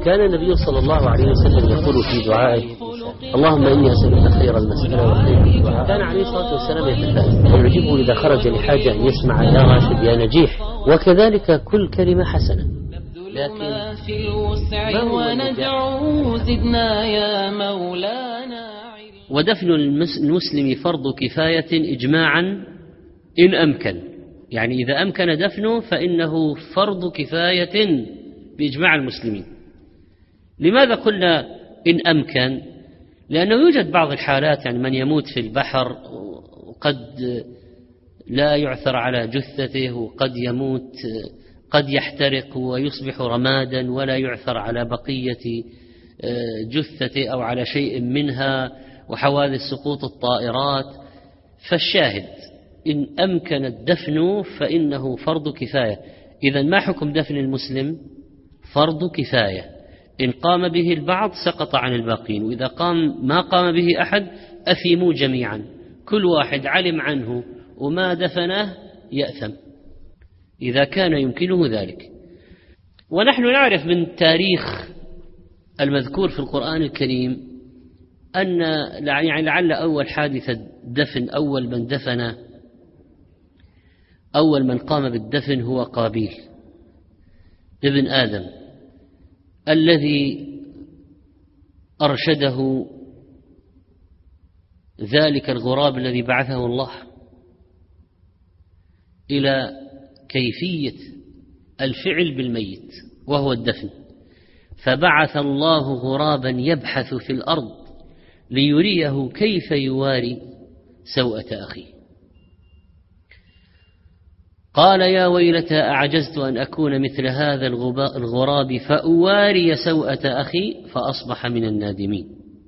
كان النبي صلى الله عليه وسلم يقول في دعائه: اللهم إني أسألك خير المسألة وخير الدعاء. كان عليه الصلاة والسلام يتفائل ويعجبه إذا خرج لحاجة أن يسمع يا راشد يا نجيح، وكذلك كل كلمة حسنة. لكن في الوسع وندعو زدنا يا مولانا. ودفن المسلم فرض كفاية إجماعا إن أمكن، يعني إذا أمكن دفنه فإنه فرض كفاية بإجماع المسلمين. لماذا قلنا إن أمكن؟ لأنه يوجد بعض الحالات، يعني من يموت في البحر وقد لا يعثر على جثته، وقد يموت قد يحترق ويصبح رمادا ولا يعثر على بقية جثته أو على شيء منها، وحوادث سقوط الطائرات. فالشاهد إن أمكن الدفن فإنه فرض كفاية. إذن ما حكم دفن المسلم؟ فرض كفاية، إن قام به البعض سقط عن الباقين، وإذا ما قام به أحد أثموا جميعا، كل واحد علم عنه وما دفنه يأثم إذا كان يمكنه ذلك. ونحن نعرف من تاريخ المذكور في القرآن الكريم أن يعني لعل أول حادثة دفن، أول من قام بالدفن هو قابيل ابن آدم، الذي أرشده ذلك الغراب الذي بعثه الله إلى كيفية الفعل بالميت وهو الدفن. فبعث الله غرابا يبحث في الأرض ليريه كيف يواري سوءة أخيه. قال يا ويلتى أعجزت أن أكون مثل هذا الغراب فأواري سوءة أخي فأصبح من النادمين.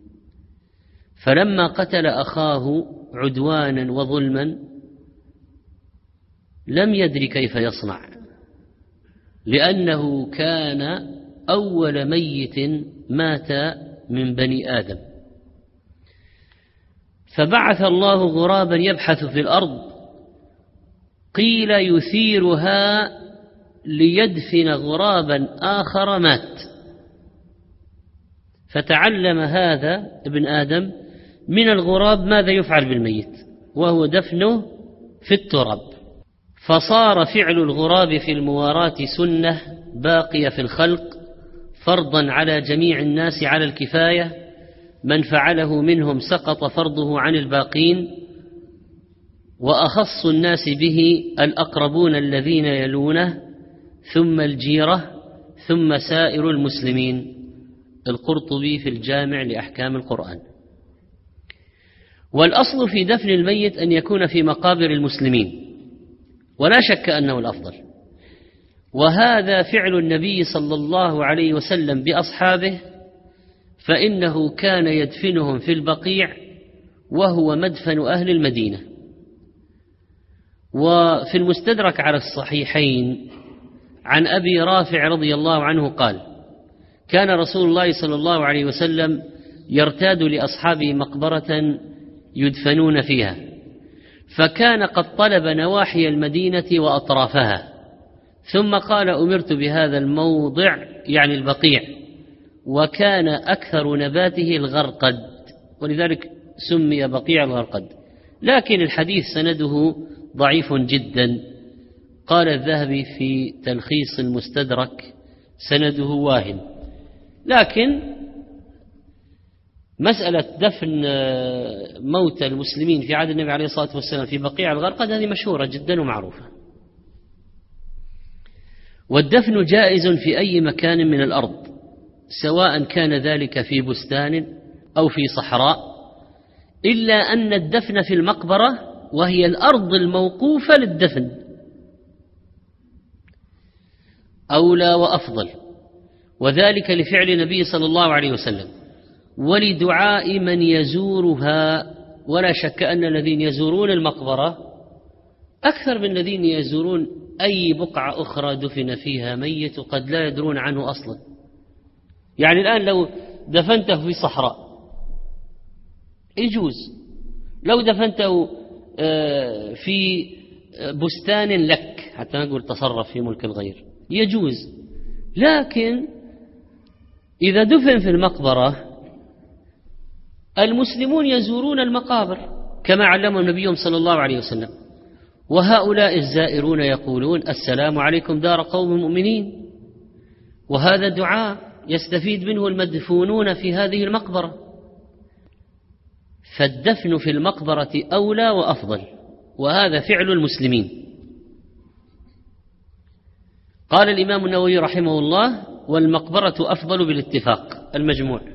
فلما قتل أخاه عدوانا وظلما لم يدر كيف يصنع، لأنه كان أول ميت مات من بني آدم. فبعث الله غرابا يبحث في الأرض، قيل يثيرها ليدفن غرابا آخر مات. فتعلم هذا ابن آدم من الغراب ماذا يفعل بالميت، وهو دفنه في التراب. فصار فعل الغراب في المواراة سنة باقية في الخلق، فرضا على جميع الناس على الكفاية، من فعله منهم سقط فرضه عن الباقين، وأخص الناس به الأقربون الذين يلونه، ثم الجيرة، ثم سائر المسلمين. القرطبي في الجامع لأحكام القرآن. والأصل في دفن الميت أن يكون في مقابر المسلمين، ولا شك أنه الأفضل، وهذا فعل النبي صلى الله عليه وسلم بأصحابه، فإنه كان يدفنهم في البقيع وهو مدفن أهل المدينة. وفي المستدرك على الصحيحين عن أبي رافع رضي الله عنه قال: كان رسول الله صلى الله عليه وسلم يرتاد لأصحابه مقبرة يدفنون فيها، فكان قد طلب نواحي المدينة وأطرافها، ثم قال: أمرت بهذا الموضع، يعني البقيع، وكان أكثر نباته الغرقد، ولذلك سمي بقيع الغرقد. لكن الحديث سنده ضعيف جدا. قال الذهبي في تلخيص المستدرك: سنده واهن. لكن مسألة دفن موتى المسلمين في عهد النبي عليه الصلاة والسلام في بقيع الغرقد هذه مشهورة جدا ومعروفة. والدفن جائز في أي مكان من الأرض، سواء كان ذلك في بستان أو في صحراء، إلا أن الدفن في المقبرة وهي الأرض الموقوفة للدفن أولى وأفضل، وذلك لفعل النبي صلى الله عليه وسلم ولدعاء من يزورها. ولا شك أن الذين يزورون المقبرة أكثر من الذين يزورون أي بقعة أخرى دفن فيها ميت قد لا يدرون عنه أصلا. يعني الآن لو دفنته في صحراء يجوز، لو دفنته في بستان لك، حتى نقول تصرف في ملك الغير، يجوز. لكن إذا دفن في المقبرة المسلمون يزورون المقابر كما علمهم نبيهم صلى الله عليه وسلم، وهؤلاء الزائرون يقولون السلام عليكم دار قوم مؤمنين، وهذا دعاء يستفيد منه المدفونون في هذه المقبرة. فالدفن في المقبرة أولى وأفضل، وهذا فعل المسلمين. قال الإمام النووي رحمه الله: والمقبرة أفضل بالاتفاق. المجموع.